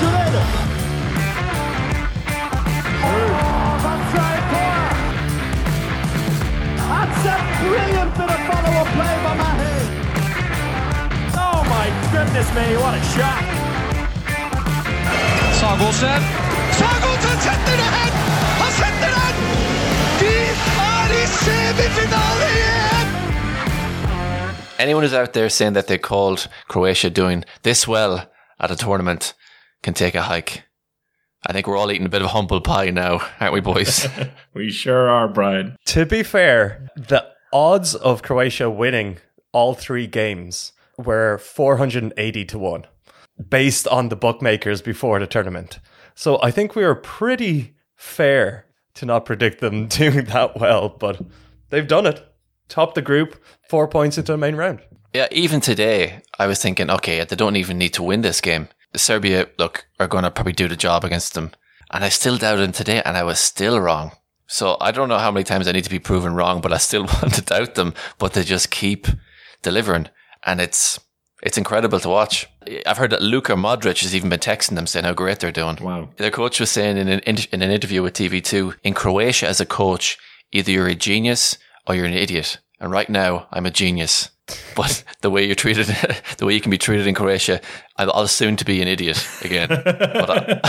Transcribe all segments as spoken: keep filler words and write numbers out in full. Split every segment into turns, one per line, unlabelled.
Schreuder. Oh, that's right there. That's a brilliant bit of follow-up play by Mahe. Oh my goodness me, what a shot.
Sagosen. Sagosen setter det hen! Han setter den! De er i semifinale igjen!
Anyone who's out there saying that they called Croatia doing this well at a tournament can take a hike. I think we're all eating a bit of humble pie now, aren't we, boys?
We sure are, Brian.
To be fair, the odds of Croatia winning all three games were four hundred eighty to one, based on the bookmakers before the tournament. So I think we were pretty fair to not predict them doing that well, but they've done it. Top the group, four points into the main round.
Yeah, even today, I was thinking, okay, they don't even need to win this game. Serbia, look, are going to probably do the job against them. And I still doubted them today, and I was still wrong. So I don't know how many times I need to be proven wrong, but I still want to doubt them. But they just keep delivering. And it's it's incredible to watch. I've heard that Luka Modric has even been texting them saying how great they're doing.
Wow.
Their coach was saying in an, in an interview with T V two, in Croatia as a coach, either you're a genius or you're an idiot. And right now, I'm a genius. But the way you're treated, the way you can be treated in Croatia, I'll, I'll soon to be an idiot again. But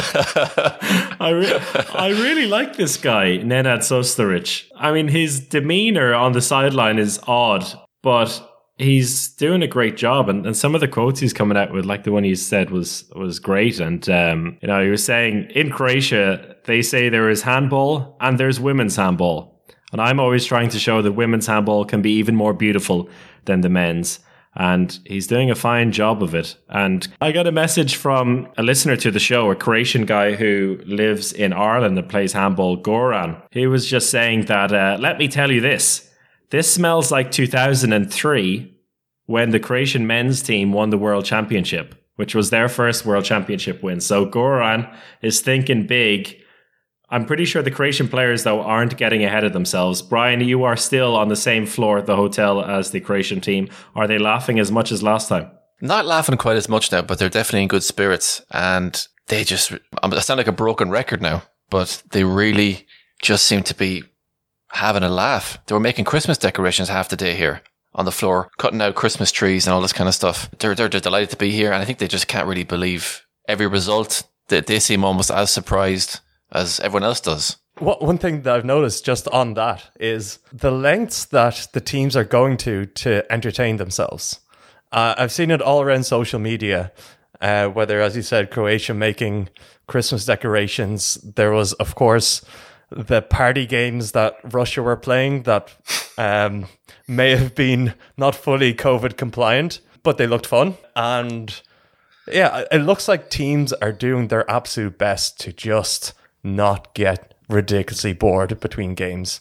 I,
I, re- I really like this guy, Nenad Sostaric. I mean, his demeanor on the sideline is odd, but he's doing a great job. And, and some of the quotes he's coming out with, like the one he said, was was great. And, um, you know, he was saying, in Croatia, they say there is handball and there's women's handball. And I'm always trying to show that women's handball can be even more beautiful than the men's. And he's doing a fine job of it. And I got a message from a listener to the show, a Croatian guy who lives in Ireland and plays handball, Goran. He was just saying that, uh, let me tell you this. This smells like two thousand three when the Croatian men's team won the World Championship, which was their first World Championship win. So Goran is thinking big. I'm pretty sure the Croatian players, though, aren't getting ahead of themselves. Brian, you are still on the same floor at the hotel as the Croatian team. Are they laughing as much as last time?
not laughing quite as much now, but they're definitely in good spirits. And they just, I sound like a broken record now, but they really just seem to be having a laugh. They were making Christmas decorations half the day here on the floor, cutting out Christmas trees and all this kind of stuff. They're, they're, they're delighted to be here. And I think they just can't really believe every result. That they seem almost as surprised as everyone else does.
What, one thing that I've noticed just on that is the lengths that the teams are going to to entertain themselves. Uh, I've seen it all around social media, uh, whether, as you said, Croatia making Christmas decorations. There was, of course, the party games that Russia were playing that um, may have been not fully COVID compliant, but they looked fun. And yeah, it looks like teams are doing their absolute best to just not get ridiculously bored between games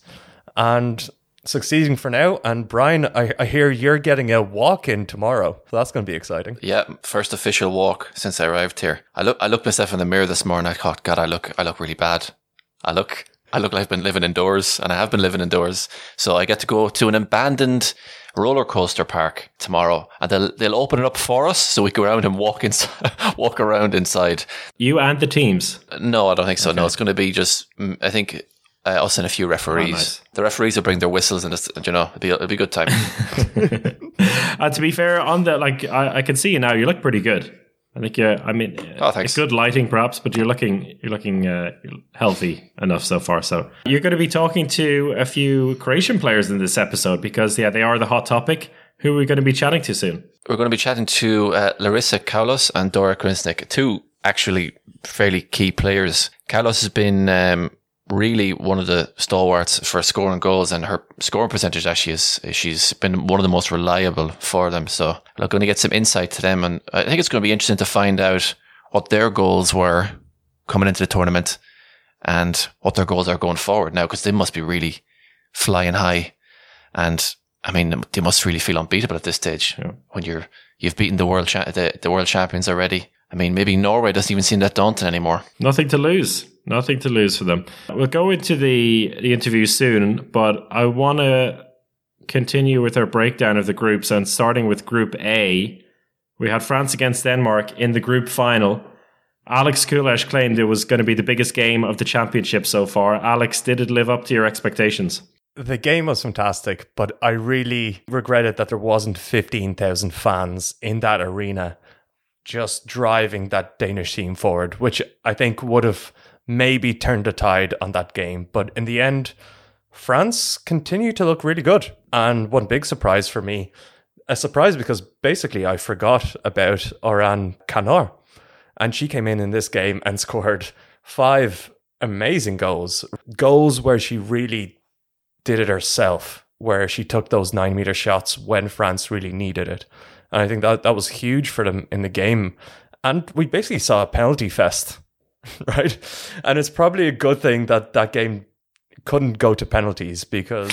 and succeeding for now. And Brian, I, I hear you're getting a walk in tomorrow, so that's going to be exciting.
Yeah, first official walk since I arrived here. I look, I looked myself in the mirror this morning. I thought, God, I look, I look really bad. I look, I look like I've been living indoors, and I have been living indoors. So I get to go to an abandoned roller coaster park tomorrow, and they'll they'll open it up for us so we go around and walk inside, walk around inside.
You and the teams?
No, I don't think so.
Okay.
No, it's going to be just, I think, uh, us and a few referees.
Oh, nice. The
The referees will bring their whistles, and, it's, and you know, it'll be it'll be a good time.
uh, to be fair, on the like, I, I can see you now. You look pretty good. I think you. I mean,
Oh, thanks.
good lighting, perhaps, but you're looking you're looking uh, healthy enough so far. So you're going to be talking to a few Croatian players in this episode because, yeah, they are the hot topic. Who are we going to be chatting to soon?
We're going to be chatting to uh, Larissa Kaulos and Dora Krinsnik, two actually fairly key players. Kaulos has been um, really one of the stalwarts for scoring goals, and her scoring percentage actually is, she's been one of the most reliable for them. So we're going to get some insight to them, and I think it's going to be interesting to find out what their goals were coming into the tournament and what their goals are going forward now, because they must be really flying high. And I mean, they must really feel unbeatable at this stage.
Yeah. When
you're you've beaten the world cha- the, the world champions already. I mean, maybe Norway doesn't even seem that daunting anymore.
Nothing to lose. Nothing to lose for them. We'll go into the, the interview soon, but I want to continue with our breakdown of the groups. And starting with Group A, we had France against Denmark in the group final. Alex Kulesh claimed it was going to be the biggest game of the championship so far. Alex, did it live up to your expectations?
The game was fantastic, but I really regretted that there wasn't fifteen thousand fans in that arena just driving that Danish team forward, which I think would have maybe turned the tide on that game. But in the end, France continued to look really good. And one big surprise for me, a surprise because basically I forgot about Oran Kanor. And she came in in this game and scored five amazing goals. Goals where she really did it herself, where she took those nine meter shots when France really needed it. And I think that that was huge for them in the game. And we basically saw a penalty fest, right? And it's probably a good thing that that game couldn't go to penalties, because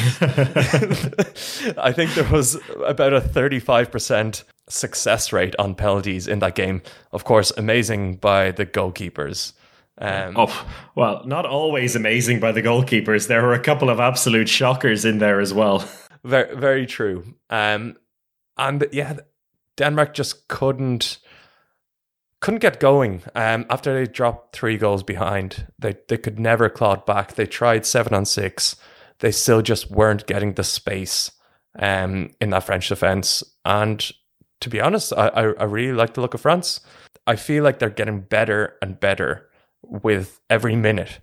I think there was about a thirty-five percent success rate on penalties in that game. Of course, amazing by the goalkeepers. Um,
oh, well, not always amazing by the goalkeepers. There were a couple of absolute shockers in there as well.
Very, very true. Um, and yeah, Denmark just couldn't couldn't get going. Um, after they dropped three goals behind, they they could never claw it back. They tried seven on six. They still just weren't getting the space um, in that French defence. And to be honest, I, I, I really like the look of France. I feel like they're getting better and better with every minute.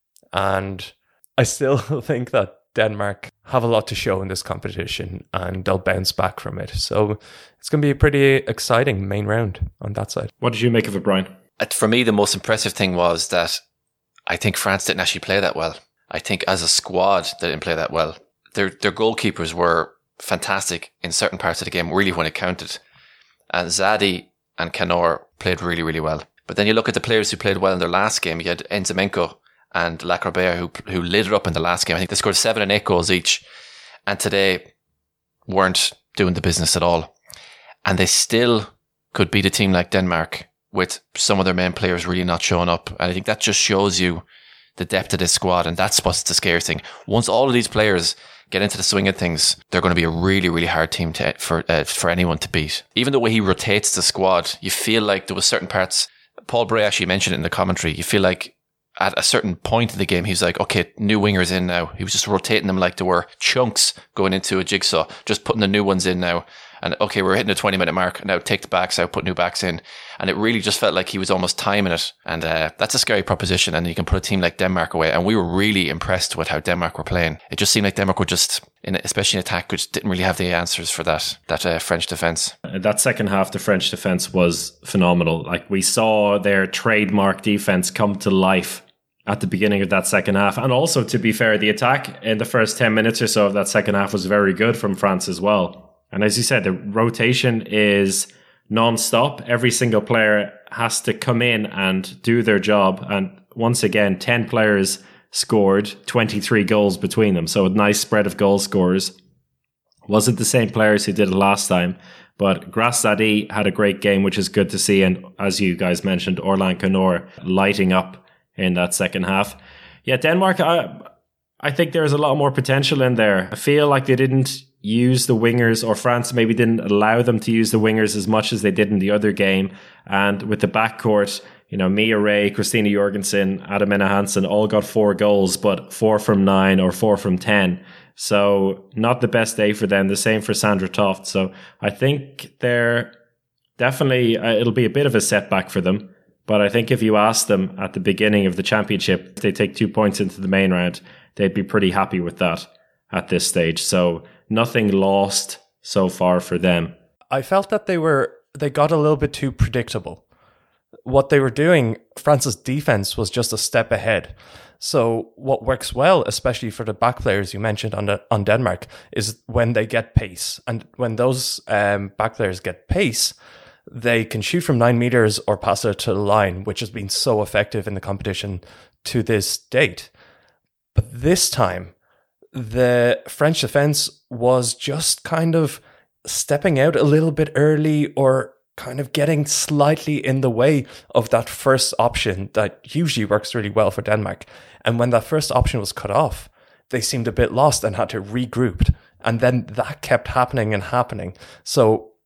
And I still think that Denmark have a lot to show in this competition and they'll bounce back from it. So it's going to be a pretty exciting main round on that side.
What did you make of it, Brian?
For me, the most impressive thing was that I think France didn't actually play that well. I think as a squad, they didn't play that well. Their their goalkeepers were fantastic in certain parts of the game, really when it counted. And Zadie and Kanor played really, really well. But then you look at the players who played well in their last game. You had Enzimenko and Lacrobert who who lit it up in the last game. I think they scored seven and eight goals each. And today weren't doing the business at all. And they still could beat a team like Denmark with some of their main players really not showing up. And I think that just shows you the depth of this squad. And that's what's the scary thing. Once all of these players get into the swing of things, they're going to be a really, really hard team to, for uh, for anyone to beat. Even the way he rotates the squad, you feel like there was certain parts. Paul Bray actually mentioned it in the commentary. You feel like at a certain point in the game, he's like, okay, new wingers in now. He was just rotating them like there were chunks going into a jigsaw, just putting the new ones in now. And okay, we're hitting the twenty minute mark. Now take the backs out, put new backs in. And it really just felt like he was almost timing it. And uh, that's a scary proposition. And you can put a team like Denmark away. And we were really impressed with how Denmark were playing. It just seemed like Denmark were just, in, especially in attack, which didn't really have the answers for that that uh, French defence.
That second half, the French defence was phenomenal. Like, we saw their trademark defence come to life at the beginning of that second half. And also, to be fair, the attack in the first ten minutes or so of that second half was very good from France as well. And as you said, the rotation is non-stop. Every single player has to come in and do their job. And once again, ten players scored, twenty-three goals between them. So a nice spread of goal scorers. Wasn't the same players who did it last time. But Grace Zadie had a great game, which is good to see. And as you guys mentioned, Orlan Kanor lighting up in that second half. Yeah, Denmark, I, I think there's a lot more potential in there. I feel like they didn't use the wingers, or France maybe didn't allow them to use the wingers as much as they did in the other game. And with the backcourt, you know, Mia Ray, Christina Jorgensen, Adamina Hansen all got four goals, but four from nine or four from ten. So not the best day for them. The same for Sandra Toft. So I think they're definitely, uh, it'll be a bit of a setback for them. But I think if you ask them at the beginning of the championship, if they take two points into the main round, they'd be pretty happy with that at this stage. So nothing lost so far for them.
I felt that they were they got a little bit too predictable. What they were doing, France's defense was just a step ahead. So what works well, especially for the back players you mentioned on the, on Denmark, is when they get pace. And when those um, back players get pace, they can shoot from nine meters or pass it to the line, which has been so effective in the competition to this date. But this time, the French defense was just kind of stepping out a little bit early, or kind of getting slightly in the way of that first option that usually works really well for Denmark. And when that first option was cut off, they seemed a bit lost and had to regroup. And then that kept happening and happening. So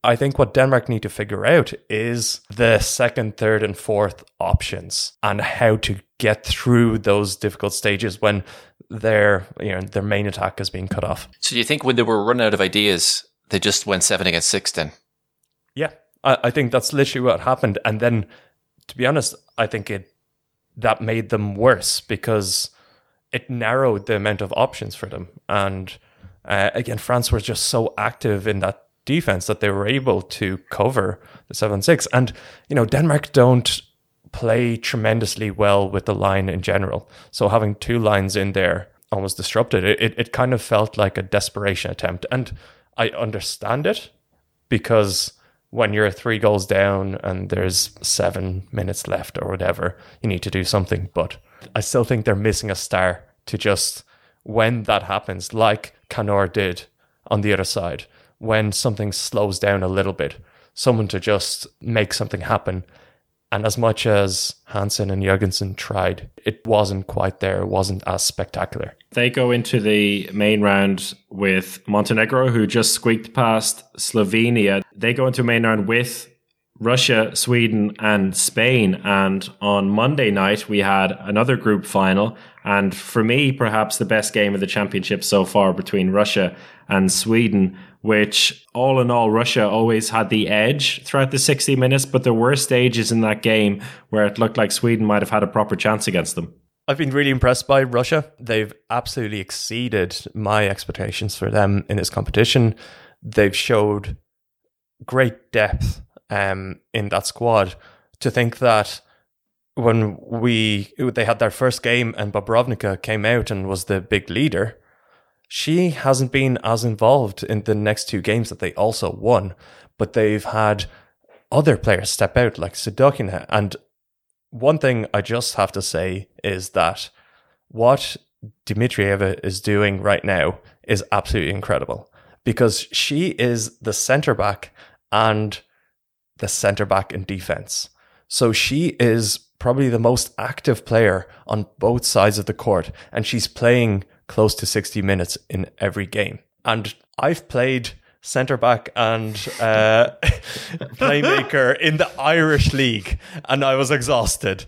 I think what Denmark need to figure out is the second, third, and fourth options and how to get through those difficult stages when their you know their main attack has been cut off.
So do you think when they were running out of ideas, they just went seven against six then?
Yeah, I, I think that's literally what happened. And then, to be honest, I think it that made them worse because it narrowed the amount of options for them. And uh, again, France were just so active in that defense that they were able to cover the seven six. And, you know, Denmark don't play tremendously well with the line in general. So having two lines in there almost disrupted it. It, it kind of felt like a desperation attempt. And I understand it because when you're three goals down and there's seven minutes left or whatever, you need to do something. But I still think they're missing a star to just, when that happens, like Canor did on the other side, when something slows down a little bit, someone to just make something happen. And as much as Hansen and Jørgensen tried, it wasn't quite there. It wasn't as spectacular.
They go into the main round with Montenegro, who just squeaked past Slovenia. They go into main round with Russia, Sweden, and Spain. And on Monday night, we had another group final. And for me, perhaps the best game of the championship so far between Russia and Sweden, which all in all, Russia always had the edge throughout the sixty minutes. But there were stages in that game where it looked like Sweden might have had a proper chance against them.
I've been really impressed by Russia. They've absolutely exceeded my expectations for them in this competition. They've showed great depth um, in that squad. To think that when we they had their first game and Bobrovnica came out and was the big leader, she hasn't been as involved in the next two games that they also won. But they've had other players step out like Sudokina. And one thing I just have to say is that what Dimitrieva is doing right now is absolutely incredible, because she is the centre back and the centre back in defense. So she is probably the most active player on both sides of the court, and she's playing close to sixty minutes in every game. And I've played centre back and uh, playmaker in the Irish League, and I was exhausted.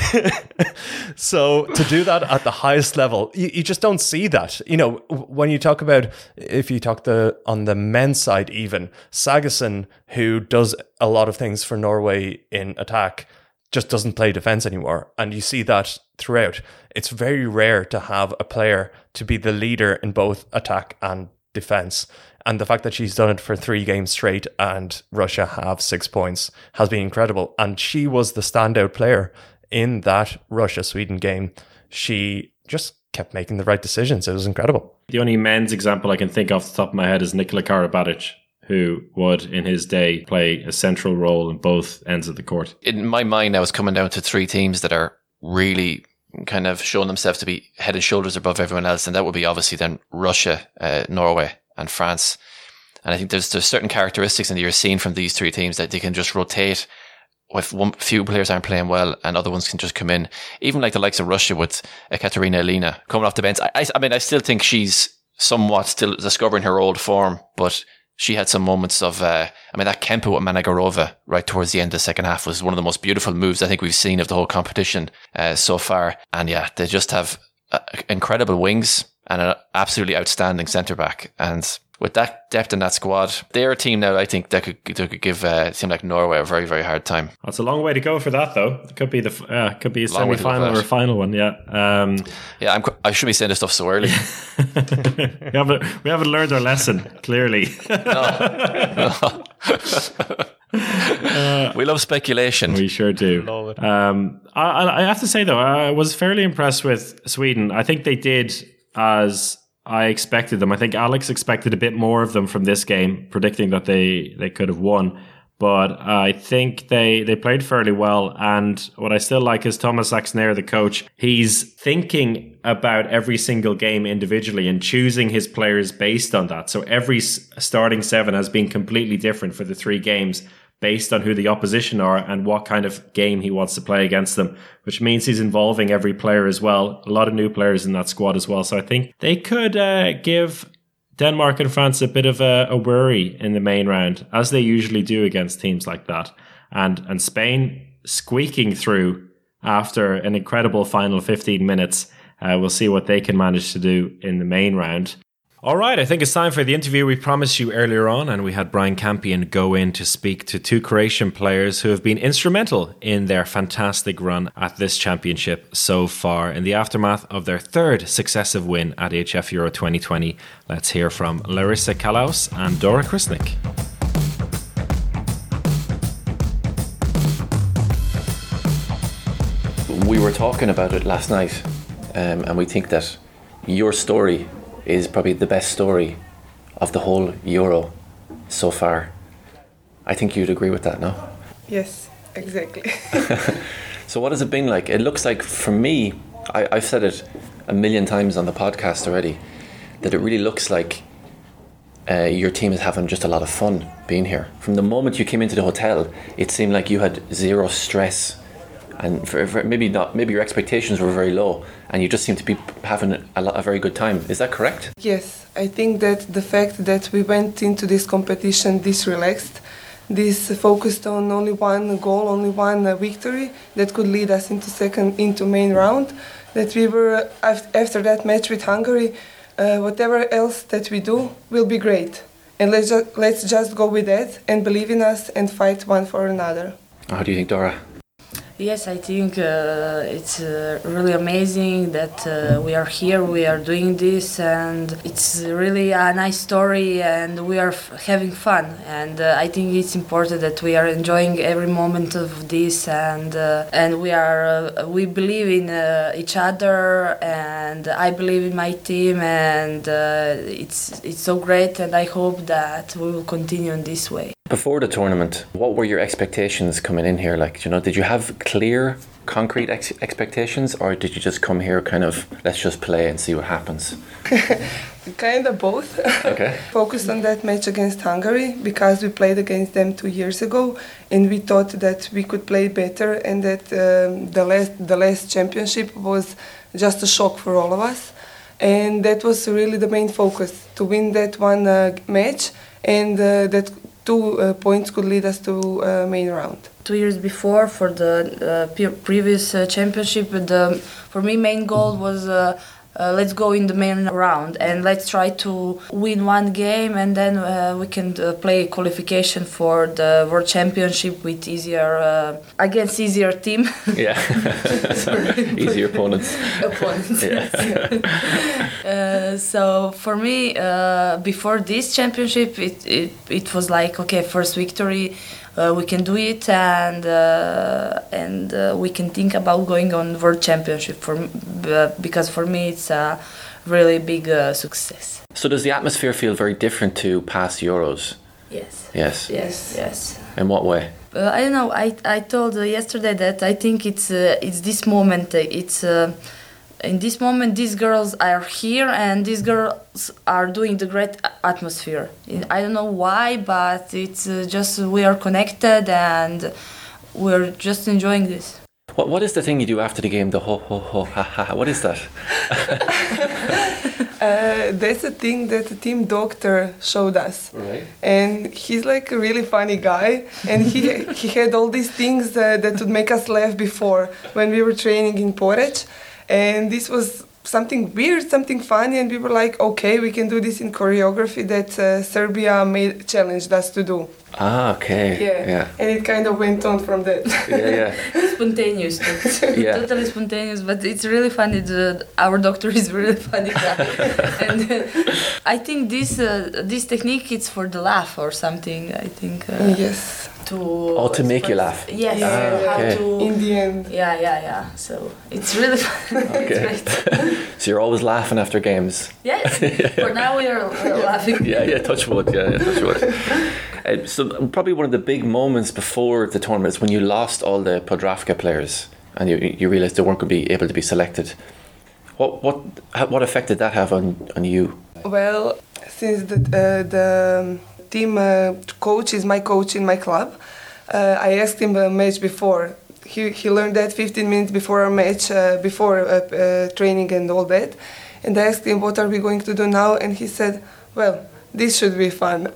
So to do that at the highest level, you, you just don't see that. You know, when you talk about, if you talk the on the men's side, even Sagosen, who does a lot of things for Norway in attack, just doesn't play defense anymore, and you see that throughout. It's very rare to have a player to be the leader in both attack and defense. And the fact that she's done it for three games straight and Russia have six points has been incredible. And she was the standout player in that Russia-Sweden game. She just kept making the right decisions. It was incredible.
The only men's example I can think off the top of my head is Nikola Karabatic, who would, in his day, play a central role in both ends of the court.
In my mind, I was coming down to three teams that are really kind of showing themselves to be head and shoulders above everyone else. And that would be obviously then Russia, uh, Norway, and France. And I think there's there's certain characteristics in the you're seeing from these three teams that they can just rotate. If one few players aren't playing well and other ones can just come in, even like the likes of Russia with Ekaterina Elina coming off the bench. I, I, I mean, I still think she's somewhat still discovering her old form, but she had some moments of, uh, I mean, that Kempo with Managorova right towards the end of the second half was one of the most beautiful moves I think we've seen of the whole competition uh, so far. And yeah, they just have uh, incredible wings and an absolutely outstanding centre back. And with that depth in that squad, they're a team now I think that could, that could give uh, a team like Norway a very, very hard time.
That's a long way to go for that, though. It could be the uh, could be a semi-final or a final one, yeah. Um,
yeah, I'm, I shouldn't be saying this stuff so early.
we, haven't, we haven't learned our lesson, clearly.
no. no. uh, we love speculation.
We sure do. Um, I, I have to say, though, I was fairly impressed with Sweden. I think they did as I expected them. I think Alex expected a bit more of them from this game, predicting that they, they could have won. But I think they, they played fairly well. And what I still like is Thomas Axner, the coach. He's thinking about every single game individually and choosing his players based on that. So every starting seven has been completely different for the three games based on who the opposition are and what kind of game he wants to play against them, which means he's involving every player as well. A lot of new players in that squad as well. So I think they could uh, give Denmark and France a bit of a, a worry in the main round, as they usually do against teams like that. And and Spain squeaking through after an incredible final fifteen minutes. Uh, we'll see what they can manage to do in the main round. All right, I think it's time for the interview we promised you earlier on, and we had Brian Campion go in to speak to two Croatian players who have been instrumental in their fantastic run at this championship so far. In the aftermath of their third successive win at H F Euro twenty twenty, let's hear from Larissa Kalaus and Dora Krisnik.
We were talking about it last night, um, and we think that your story is probably the best story of the whole Euro so far. I think you'd agree with that, no?
Yes, exactly.
So what has it been like? It looks like, for me, I, I've said it a million times on the podcast already, that it really looks like uh, your team is having just a lot of fun being here. From the moment you came into the hotel, it seemed like you had zero stress. And for, for maybe not, maybe your expectations were very low, and you just seem to be having a, lot, a very good time. Is that correct?
Yes, I think that the fact that we went into this competition this relaxed, this focused on only one goal, only one uh, victory that could lead us into second, into main round. That we were uh, after that match with Hungary, uh, whatever else that we do will be great, and let's just let's just go with that and believe in us and fight one for another.
How do you think, Dora?
Yes, I think uh, it's uh, really amazing that uh, we are here, we are doing this, and it's really a nice story, and we are f- having fun. And uh, I think it's important that we are enjoying every moment of this, and uh, and we are uh, we believe in uh, each other, and I believe in my team, and uh, it's it's so great, and I hope that we will continue in this way.
Before the tournament, what were your expectations coming in here? Like, you know, did you have clear, concrete ex- expectations, or did you just come here kind of, let's just play and see what happens?
Kind of both.
Okay.
Focused on that match against Hungary because we played against them two years ago, and we thought that we could play better, and that um, the last the last championship was just a shock for all of us, and that was really the main focus, to win that one uh, match, and uh, that two uh, points could lead us to uh, main round.
Two years before, for the uh, pe- previous uh, championship, the for me main goal was uh, uh, let's go in the main round and let's try to win one game, and then uh, we can uh, play qualification for the World Championship with easier uh, against easier team.
Yeah, easier opponents.
opponents.
Yeah.
uh, so for me, uh, before this championship, it, it it was like, okay, first victory. Uh, we can do it, and uh, and uh, we can think about going on World Championship for uh, because for me it's a really big uh, success.
So does the atmosphere feel very different to past Euros?
Yes.
Yes.
Yes. Yes.
In what way?
Uh, I don't know. I I told uh, yesterday that I think it's uh, it's this moment. Uh, it's. Uh, In this moment, these girls are here, and these girls are doing the great atmosphere. I don't know why, but it's uh, just we are connected, and we're just enjoying this.
What What is the thing you do after the game? The ho ho ho ha ha. What is that?
uh, that's a thing that the team doctor showed us,
Right.
and he's like a really funny guy, and he he had all these things uh, that would make us laugh before when we were training in Poreč. And this was something weird, something funny, and we were like, okay, we can do this in choreography that uh, Serbia made challenged us to do.
Ah, okay.
Yeah.
Yeah.
And it kind of went on from that.
Yeah, yeah.
Spontaneous,
Yeah.
totally spontaneous. But it's really funny. The, our doctor is really funny guy, and uh, I think this uh, this technique is for the laugh or something. I think. Uh,
Yes.
To
Oh, to make you laugh.
Yes.
Ah, okay.
How to.
In the end.
Yeah, yeah, yeah. So it's really fun.
Okay.
It's great.
So you're always laughing after games.
Yes. For now we are we're laughing.
Yeah, yeah. Touch wood. Yeah, yeah. Touch wood. Uh, so probably one of the big moments before the tournament is when you lost all the Podravka players and you you realized they weren't going to be able to be selected. What what what effect did that have on on you?
Well, since the uh, the team uh, coach is my coach in my club, uh, I asked him a match before. He he learned that fifteen minutes before our match, uh, before uh, uh, training and all that. And I asked him, what are we going to do now? And he said, well, this should be fun.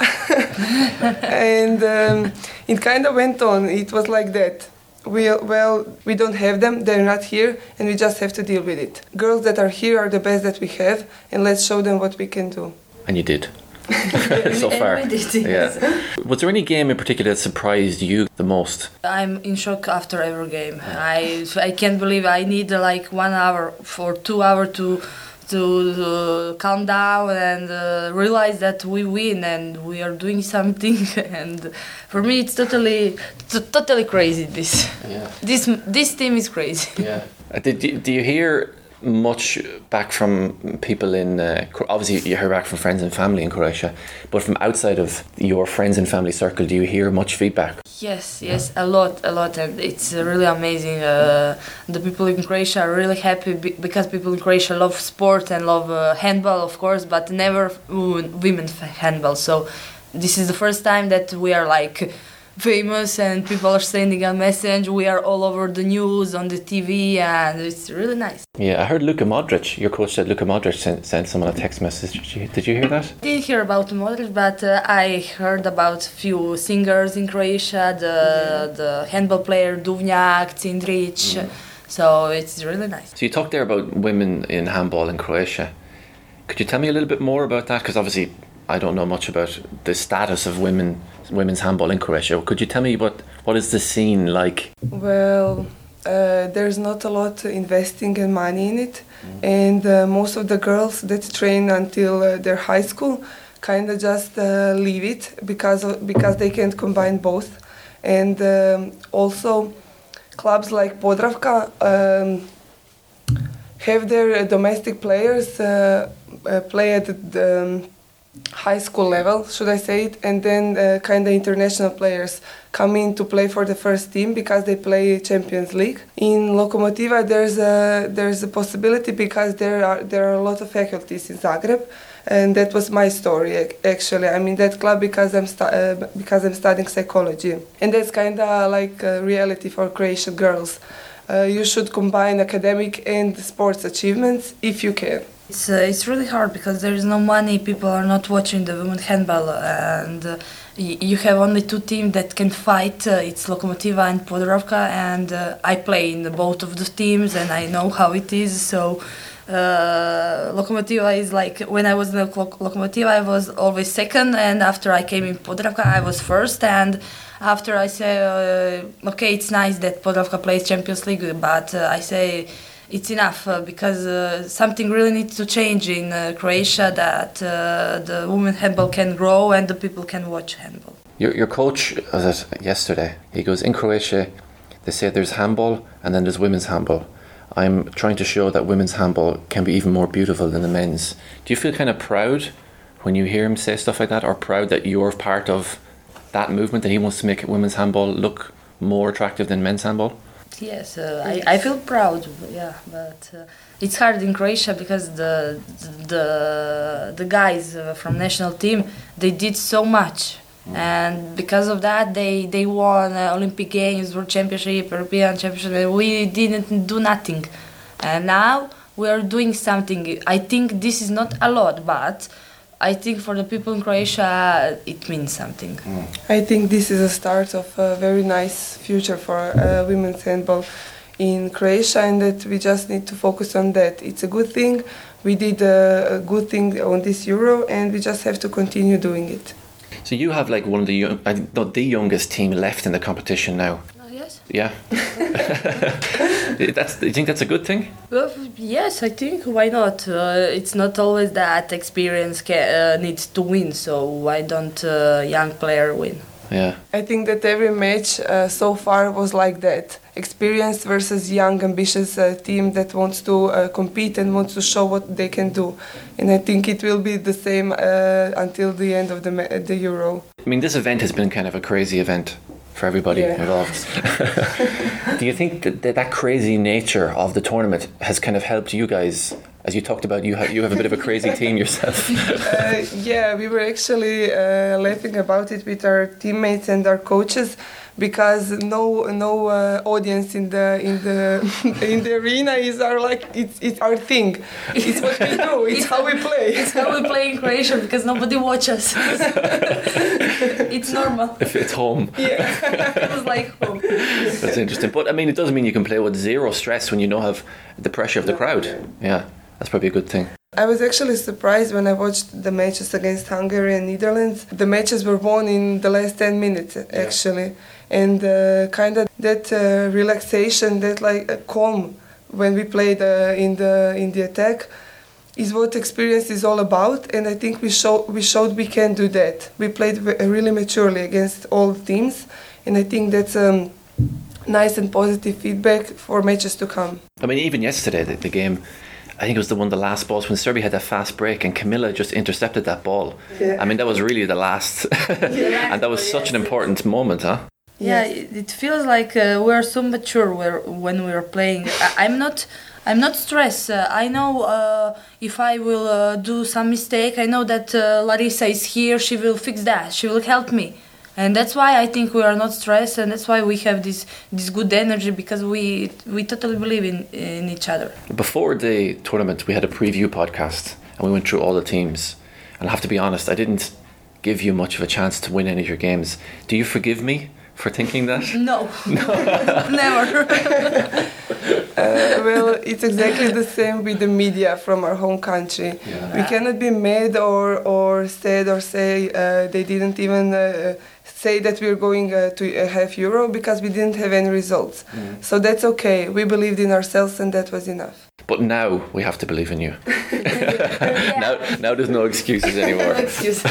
And um, it kind of went on. It was like that. We, well, we don't have them, they're not here, and we just have to deal with it. Girls that are here are the best that we have, and let's show them what we can do.
And you did. So far.
And we did, yes.
Yeah. Was there any game in particular that surprised you the most?
I'm in shock after every game. I I can't believe I need uh, like one hour for two hours to to uh, calm down and uh, realize that we win and we are doing something. And for me, it's totally t- totally crazy. This
Yeah.
this this team is crazy.
Yeah. Uh, did you, do you hear much back from people in uh, Cro- obviously you hear back from friends and family in Croatia, but from outside of your friends and family circle, do you hear much feedback?
Yes, yes, a lot, a lot, and it's uh, really amazing. Uh, the people in Croatia are really happy be- because people in Croatia love sport and love uh, handball, of course, but never women, women handball. So this is the first time that we are like famous and people are sending a message. We are all over the news, on the T V, and it's really nice.
Yeah, I heard Luka Modric, your coach said Luka Modric sent, sent someone a text message. Did you, did you hear that?
I didn't hear about Modric, but uh, I heard about few singers in Croatia, the the handball player Duvnjak, Cindric, mm. So it's really nice.
So you talked there about women in handball in Croatia. Could you tell me a little bit more about that? Because obviously I don't know much about the status of women women's handball in Croatia. Could you tell me what, what is the scene like?
Well, uh, there's not a lot investing in money in it, mm. and uh, most of the girls that train until uh, their high school kind of just uh, leave it because of, because they can't combine both. And um, also clubs like Podravka um, have their uh, domestic players uh, uh, play at the um, high school level, should I say it, and then uh, kind of international players come in to play for the first team because they play Champions League. In Lokomotiva, there's a there's a possibility because there are there are a lot of faculties in Zagreb, and that was my story actually. I'm in that club because I'm stu- uh, because I'm studying psychology, and that's kind of like a reality for Croatian girls. Uh, you should combine academic and sports achievements if you can.
It's, uh, it's really hard because there is no money, people are not watching the women handball, and uh, y- you have only two teams that can fight, uh, it's Lokomotiva and Podravka, and uh, I play in the, both of the teams and I know how it is, so uh, Lokomotiva is like, when I was in the Lok- Lokomotiva I was always second, and after I came in Podravka I was first, and after I say, uh, okay, it's nice that Podravka plays Champions League, but uh, I say, it's enough uh, because uh, something really needs to change in uh, Croatia, that uh, the women handball can grow and the people can watch handball.
Your, your coach was it yesterday. He goes, in Croatia, they say there's handball and then there's women's handball. I'm trying to show that women's handball can be even more beautiful than the men's. Do you feel kind of proud when you hear him say stuff like that, or proud that you're part of that movement, that he wants to make women's handball look more attractive than men's handball?
Yes, uh, I, I feel proud, yeah, but uh, it's hard in Croatia because the the the guys uh, from national team, they did so much, mm. and because of that they they won uh, Olympic Games, World Championship, European Championship, and we didn't do nothing, and now we are doing something. I think this is not a lot, but I think for the people in Croatia it means something.
Mm.
I think this is a start of a very nice future for uh, women's handball in Croatia, and that we just need to focus on that. It's a good thing. We did a, a good thing on this Euro, and we just have to continue doing it.
So you have like one of the young, I think not the youngest team left in the competition now.
Oh, yes?
Yeah. That's. Do you think that's a good thing?
Well, yes, I think, why not? Uh, it's not always that experience ca- uh, needs to win, so why don't uh, young player win?
Yeah.
I think that every match uh, so far was like that. Experienced versus young, ambitious uh, team that wants to uh, compete and wants to show what they can do. And I think it will be the same uh, until the end of the, ma- the Euro.
I mean, this event has been kind of a crazy event for everybody
Yeah.
involved. Do you think that, that that crazy nature of the tournament has kind of helped you guys? As you talked about, you have, you have a bit of a crazy team yourself.
uh, yeah, we were actually uh, laughing about it with our teammates and our coaches because no no uh, audience in the in the in the arena is our like it's it's our thing. It's what we do. It's how we play.
It's how we play in Croatia because nobody watches. It's normal.
If it's home.
Yeah.
It was like home.
That's interesting. But I mean, it doesn't mean you can play with zero stress when you don't have the pressure of the crowd. Yeah, that's probably a good thing.
I was actually surprised when I watched the matches against Hungary and Netherlands. The matches were won in the last ten minutes, actually. Yeah. And uh, kind of that uh, relaxation, that like uh, calm when we played uh, in the in the attack is what experience is all about. And I think we, show, we showed we can do that. We played really maturely against all teams. And I think that's um, nice and positive feedback for matches to come.
I mean, even yesterday, the, the game... I think it was the one of the last balls when Serbia had that fast break and Camilla just intercepted that ball. Yeah. I mean, that was really the last. And that was such an important moment, huh?
Yeah, it, it feels like uh, we're so mature where, when we're playing. I, I'm not I'm not stressed. Uh, I know uh, if I will uh, do some mistake, I know that uh, Larissa is here, she will fix that, she will help me. And that's why I think we are not stressed, and that's why we have this this good energy, because we we totally believe in, in each other.
Before the tournament, we had a preview podcast, and we went through all the teams. And I have to be honest, I didn't give you much of a chance to win any of your games. Do you forgive me for thinking that?
No, never.
uh, well, it's exactly the same with the media from our home country. Yeah. We cannot be mad or, or sad or say uh, they didn't even uh, say that we're going uh, to uh, have Euro because we didn't have any results. Mm. So that's okay. We believed in ourselves and that was enough.
But now we have to believe in you. yeah. Now, now there's no excuses anymore.
No excuses.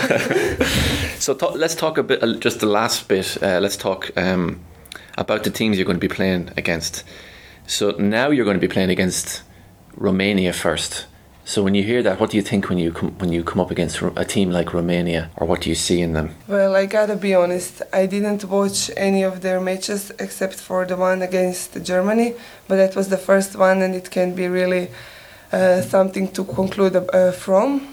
So th- let's talk a bit, uh, just the last bit, uh, let's talk um, about the teams you're going to be playing against. So now you're going to be playing against Romania first. So when you hear that, what do you think when you com- when you come up against a team like Romania, or what do you see in them?
Well, I gotta be honest, I didn't watch any of their matches except for the one against Germany, but that was the first one and it can be really uh, something to conclude uh, from.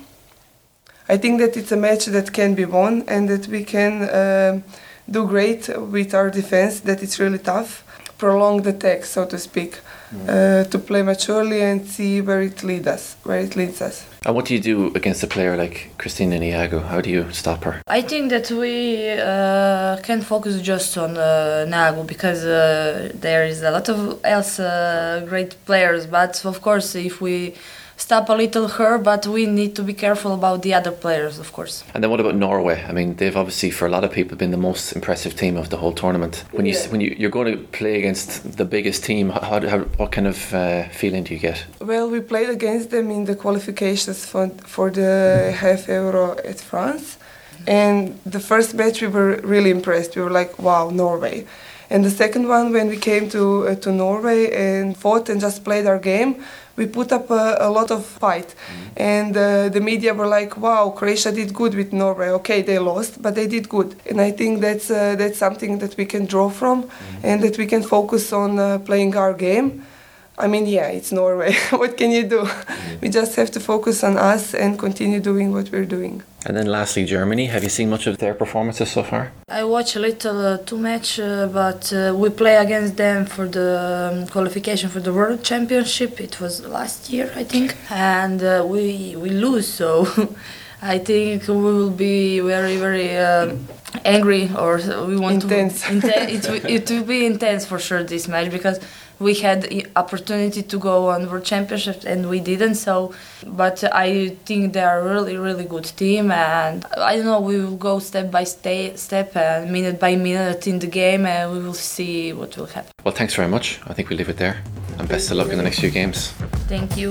I think that it's a match that can be won and that we can uh, do great with our defense, that it's really tough, prolong the attack, so to speak. Uh, to play maturely and see where it leads us, where it leads us.
And what do you do against a player like Cristina Niago? How do you stop her?
I think that we uh, can focus just on uh, Niago because uh, there is a lot of else uh, great players. But of course, if we stop a little her, but we need to be careful about the other players, of course.
And then what about Norway? I mean, they've obviously, for a lot of people, been the most impressive team of the whole tournament. When you yeah. when you you're going to play against the biggest team, how, how what kind of uh, feeling do you get?
Well, we played against them in the qualifications for for the half Euro at France, and the first match we were really impressed. We were like, wow, Norway. And the second one, when we came to uh, to Norway and fought and just played our game, we put up a, a lot of fight. Mm-hmm. And uh, the media were like, wow, Croatia did good with Norway. Okay, they lost, but they did good. And I think that's uh, that's something that we can draw from, mm-hmm. and that we can focus on uh, playing our game. I mean, yeah, it's Norway. What can you do? Mm-hmm. We just have to focus on us and continue doing what we're doing.
And then lastly, Germany. Have you seen much of their performances so far?
I watch a little uh, two match, uh, but uh, we play against them for the um, qualification for the World Championship. It was last year, I think, and uh, we we lose. So I think we will be very very uh, angry, or we want
intense.
to intense. It will, it will be intense for sure, this match, because we had the opportunity to go on World Championships and we didn't. So, but I think they are a really, really good team, and I don't know. We will go step by sta- step and minute by minute in the game, and we will see what will happen.
Well, thanks very much. I think we leave it there, and best of luck in the next few games.
Thank you.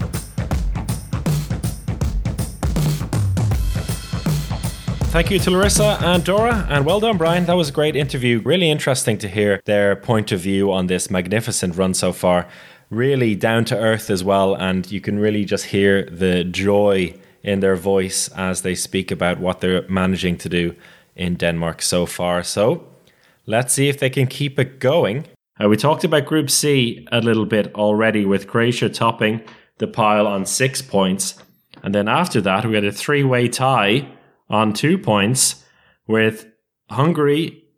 Thank you to Larissa and Dora, and well done, Brian. That was a great interview. Really interesting to hear their point of view on this magnificent run so far. Really down to earth as well, and you can really just hear the joy in their voice as they speak about what they're managing to do in Denmark so far. So let's see if they can keep it going. Uh, we talked about Group C a little bit already, with Croatia topping the pile on six points. And then after that, we had a three-way tie on two points with Hungary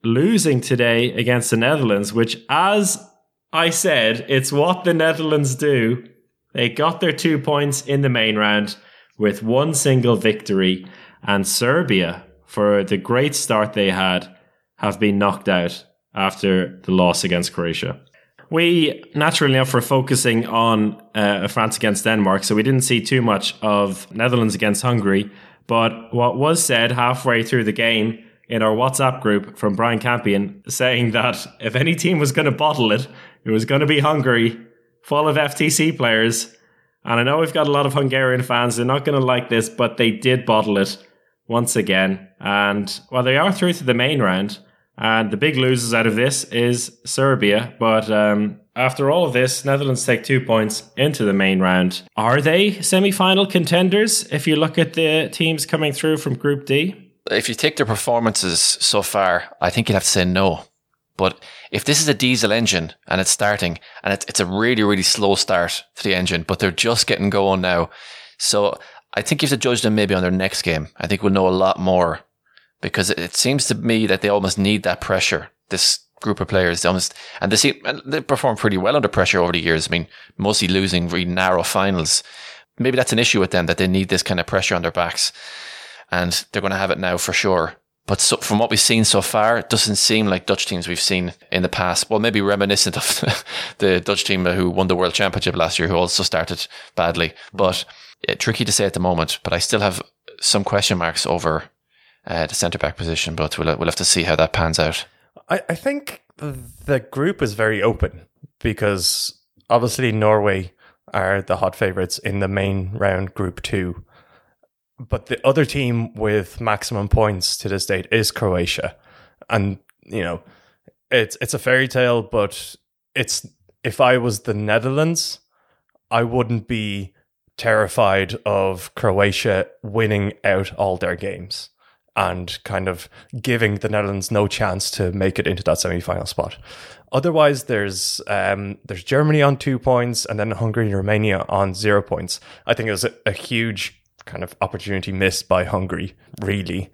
losing today against the Netherlands, which, as I said, it's what the Netherlands do. They got their two points in the main round with one single victory, and Serbia, for the great start they had, have been knocked out after the loss against Croatia. We, naturally enough, were focusing on uh, France against Denmark, so we didn't see too much of Netherlands against Hungary. But what was said halfway through the game in our WhatsApp group from Brian Campion, saying that if any team was going to bottle it, it was going to be Hungary, full of F T C players. And I know we've got a lot of Hungarian fans. They're not going to like this, but they did bottle it once again. And, well, they are through to the main round. And the big losers out of this is Serbia. But um, after all of this, Netherlands take two points into the main round. Are they semi-final contenders if you look at the teams coming through from Group D?
If you take their performances so far, I think you'd have to say no. But if this is a diesel engine and it's starting, and it's, it's a really, really slow start to the engine, but they're just getting going now. So I think you have to judge them maybe on their next game. I think we'll know a lot more. Because it seems to me that they almost need that pressure. This group of players, they almost, and they seem, they perform pretty well under pressure over the years. I mean, mostly losing really narrow finals. Maybe that's an issue with them, that they need this kind of pressure on their backs, and they're going to have it now for sure. But so, from what we've seen so far, it doesn't seem like Dutch teams we've seen in the past. Well, maybe reminiscent of the Dutch team who won the World Championship last year, who also started badly. But yeah, tricky to say at the moment. But I still have some question marks over Uh, the centre-back position, but we'll, we'll have to see how that pans out.
I, I think the group is very open because obviously Norway are the hot favourites in the main round, Group two. But the other team with maximum points to this date is Croatia. And, you know, it's it's a fairy tale, but it's if I was the Netherlands, I wouldn't be terrified of Croatia winning out all their games and kind of giving the Netherlands no chance to make it into that semi-final spot. Otherwise, there's um, there's Germany on two points and then Hungary and Romania on zero points. I think it was a, a huge kind of opportunity missed by Hungary, really,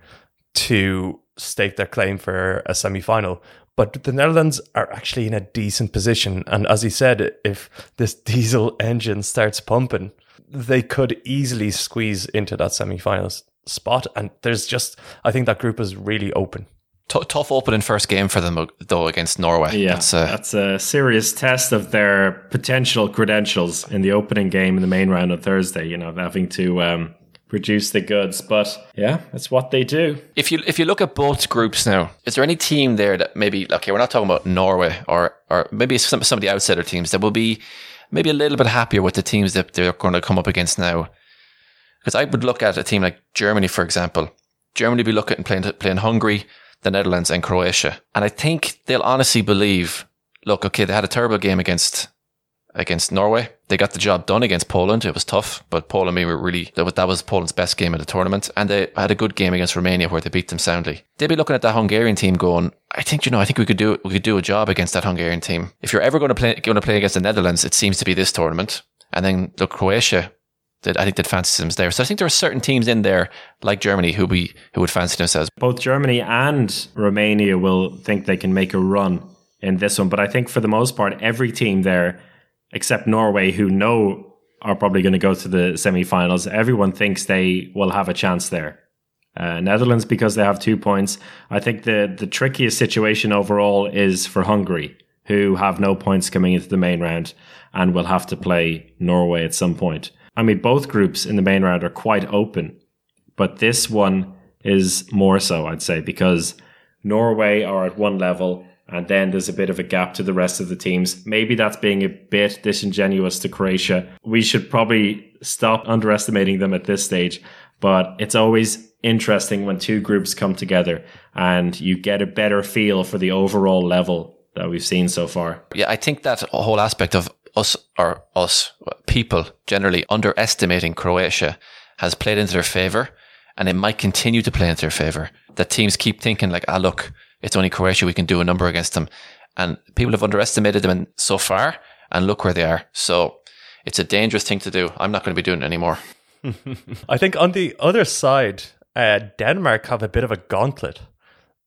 to stake their claim for a semi-final. But the Netherlands are actually in a decent position. And as he said, if this diesel engine starts pumping, they could easily squeeze into that semi-finals spot. And there's just, I think that group is really open.
T- tough opening first game for them, though, against Norway.
Yeah,
that's a,
that's a serious test of their potential credentials in the opening game in the main round on Thursday, you know, having to um, produce the goods. But yeah, that's what they do.
If you if you look at both groups now, is there any team there that maybe, okay, we're not talking about Norway or, or maybe some, some of the outsider teams that will be maybe a little bit happier with the teams that they're going to come up against now? Because I would look at a team like Germany, for example. Germany will be looking at playing, playing Hungary, the Netherlands and Croatia. And I think they'll honestly believe, look, okay, they had a terrible game against against Norway. They got the job done against Poland. It was tough, but Poland, we were really, that was Poland's best game of the tournament. And they had a good game against Romania where they beat them soundly. They'd be looking at that Hungarian team going, I think, you know, I think we could do we could do a job against that Hungarian team. If you're ever going to play going to play against the Netherlands, it seems to be this tournament. And then look, Croatia, that I think that fancy themselves there. So I think there are certain teams in there, like Germany, who we who would fancy themselves.
Both Germany and Romania will think they can make a run in this one. But I think for the most part, every team there, except Norway, who know are probably going to go to the semi-finals, everyone thinks they will have a chance there. Uh, Netherlands, because they have two points. I think the, the trickiest situation overall is for Hungary, who have no points coming into the main round and will have to play Norway at some point. I mean, both groups in the main round are quite open, but this one is more so, I'd say, because Norway are at one level and then there's a bit of a gap to the rest of the teams. Maybe that's being a bit disingenuous to Croatia. We should probably stop underestimating them at this stage, but it's always interesting when two groups come together and you get a better feel for the overall level that we've seen so far.
Yeah, I think that whole aspect of us, or us, people generally underestimating Croatia has played into their favour, and it might continue to play into their favour. That teams keep thinking like, ah, look, it's only Croatia, we can do a number against them. And people have underestimated them so far, and look where they are. So it's a dangerous thing to do. I'm not going to be doing it anymore.
I think on the other side, uh, Denmark have a bit of a gauntlet.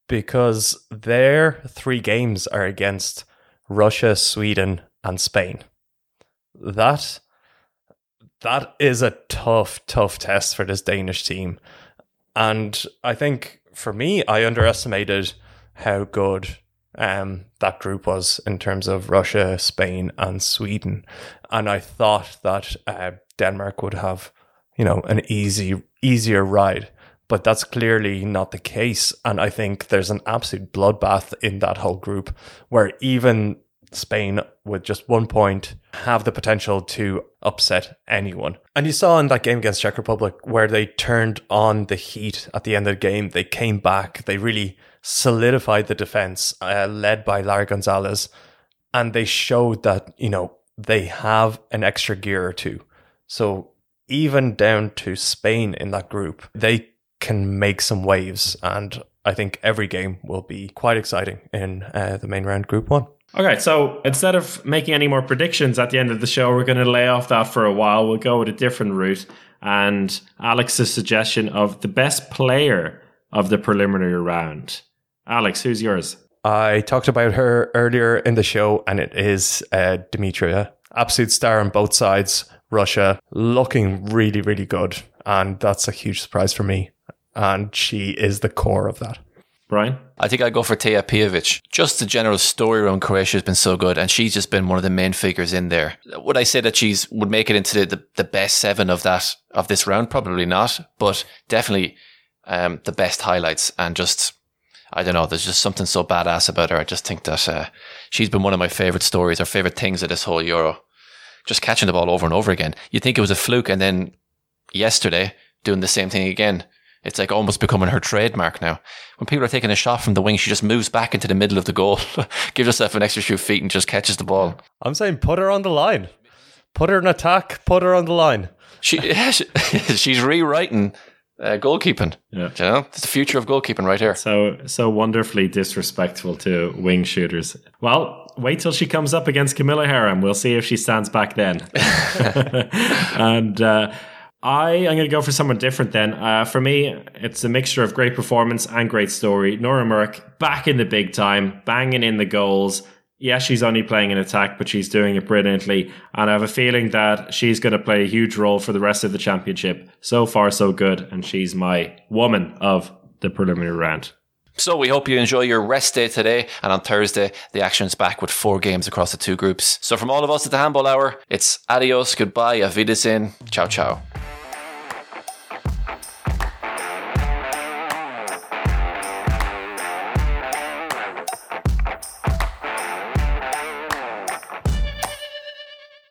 because their three games are against Russia, Sweden, and Spain. That that is a tough, tough test for this Danish team. And I think, for me, I underestimated how good um, that group was in terms of Russia, Spain, and Sweden. And I thought that uh, Denmark would have, you know, an easy, easier ride. But that's clearly not the case. And I think there's an absolute bloodbath in that whole group, where even Spain, with just one point, have the potential to upset anyone. And you saw in that game against Czech Republic where they turned on the heat at the end of the game. They came back. They really solidified the defense, uh, led by Lara Gonzalez. And they showed that, you know, they have an extra gear or two. So even down to Spain in that group, they can make some waves. And I think every game will be quite exciting in uh, the main round, Group One.
Okay, so instead of making any more predictions at the end of the show, we're going to lay off that for a while. We'll go with a different route. And Alex's suggestion of the best player of the preliminary round. Alex, who's yours?
I talked about her earlier in the show, and it is uh, Dimitrova. Absolute star on both sides. Russia looking really, really good. And that's a huge surprise for me. And she is the core of that.
Brian?
I think I'd go for Teja Pijovic. Just the general story around Croatia has been so good, and she's just been one of the main figures in there. Would I say that she's would make it into the, the, the best seven of that of this round? Probably not, but definitely um, the best highlights. And just, I don't know, there's just something so badass about her. I just think that uh, she's been one of my favourite stories or favourite things of this whole Euro. Just catching the ball over and over again. You'd think it was a fluke, and then yesterday doing the same thing again. It's like almost becoming her trademark now. When people are taking a shot from the wing, she just moves back into the middle of the goal, gives herself an extra few feet and just catches the ball.
I'm saying put her on the line. Put her in attack, put her on the line.
She, yeah, she She's rewriting uh, goalkeeping.
Yeah.
You know, it's the future of goalkeeping right here.
So, so wonderfully disrespectful to wing shooters. Well, wait till she comes up against Camilla Haram. We'll see if she stands back then. and, uh, I am going to go for someone different then. Uh, for me, it's a mixture of great performance and great story. Nora Murk, back in the big time, banging in the goals. Yeah, she's only playing in attack, but she's doing it brilliantly. And I have a feeling that she's going to play a huge role for the rest of the championship. So far, so good. And she's my woman of the preliminary round.
So we hope you enjoy your rest day today, and on Thursday the action's back with four games across the two groups. So from all of us at the Handball Hour, it's adios, goodbye, auf Wiedersehen, ciao ciao.